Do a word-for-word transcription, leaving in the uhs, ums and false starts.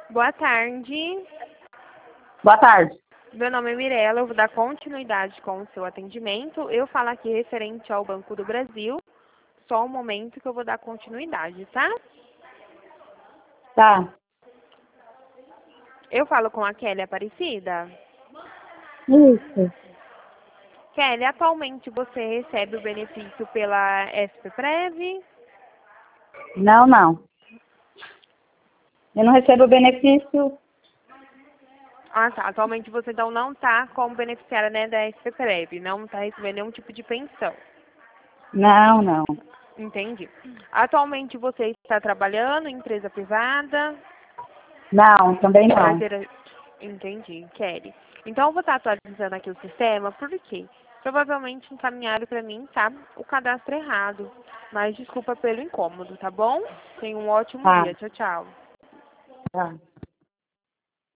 Boa tarde. Boa tarde. Meu nome é Mirela, eu vou dar continuidade com o seu atendimento. Eu falo aqui referente ao Banco do Brasil. Só um momento que eu vou dar continuidade, tá? Tá. Eu falo com a Kelly Aparecida. Isso. Kelly, atualmente você recebe o benefício pela SPPrev? Não, não. Eu não recebo benefício. Ah, tá. Atualmente você então não está como beneficiária, né, da SPPrev, não está recebendo nenhum tipo de pensão. Não, não. Entendi. Atualmente você está trabalhando em empresa privada? Não, também não. Carteira... Entendi, Kelly. Então eu vou estar atualizando aqui o sistema, porque provavelmente encaminharam para mim, tá? O cadastro errado. Mas desculpa pelo incômodo, tá bom? Tenha um ótimo Tá, dia. Tchau, tchau. tá.